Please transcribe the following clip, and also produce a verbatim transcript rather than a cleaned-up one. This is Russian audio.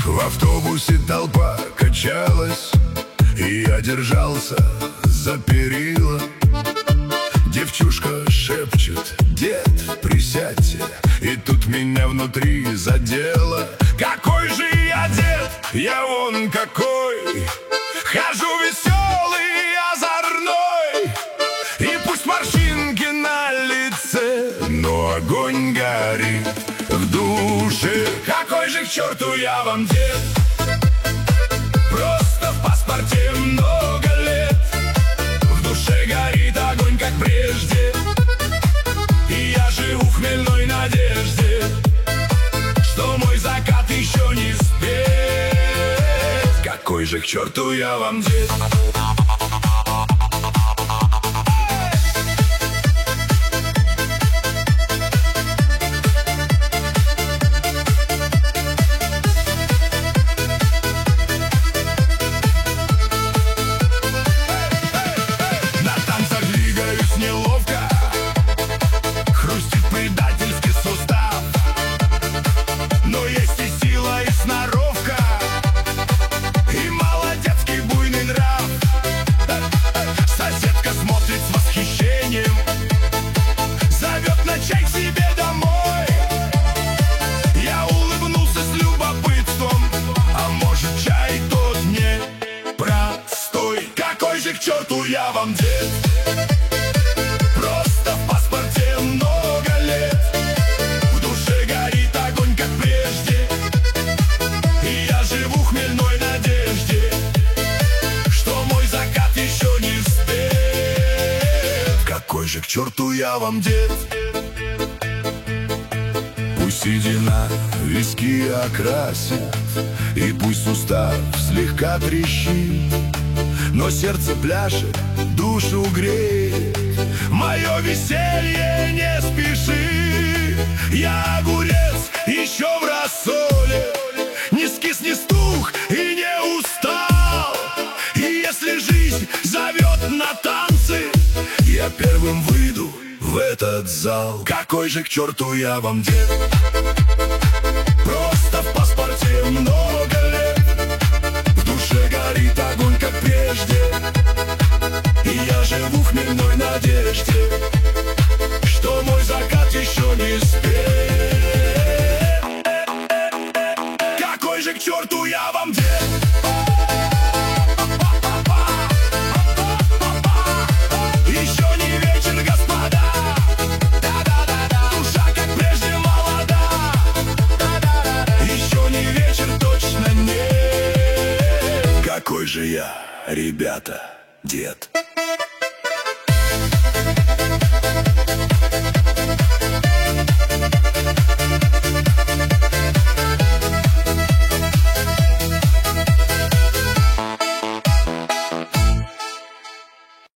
В автобусе толпа качалась, и я держался за перила. Девчушка шепчет: дед, присядьте. И тут меня внутри задело. Какой же я дед, я вон какой. Хожу веселый, озорной, и пусть морщинки на лице, но огонь горит в душе. Какой же к черту я вам дед? Просто в паспорте много лет. В душе горит огонь, как прежде, и я живу в хмельной надежде, что мой закат еще не спет. Какой же к черту я вам дед? К черту я вам дед? Просто в паспорте много лет. В душе горит огонь, как прежде, и я живу в хмельной надежде, что мой закат еще не спет. Какой же к черту я вам дед? Пусть седина виски окрасит, и пусть сустав слегка трещит, но сердце пляшет, душу греет. Мое веселье не спеши. Я огурец еще в рассоле, не скис, не стух и не устал. И если жизнь зовет на танцы, я первым выйду в этот зал. Какой же к черту я вам дед? Просто в паспорте много лет. В душе горит огонь, как прежде, и я живу в хмельной надежде, что мой закат еще не спет. Какой же к черту я вам дед? Еще не вечер, господа. Душа, как прежде, молода. Еще не вечер, точно нет. Какой же я, ребята, дед?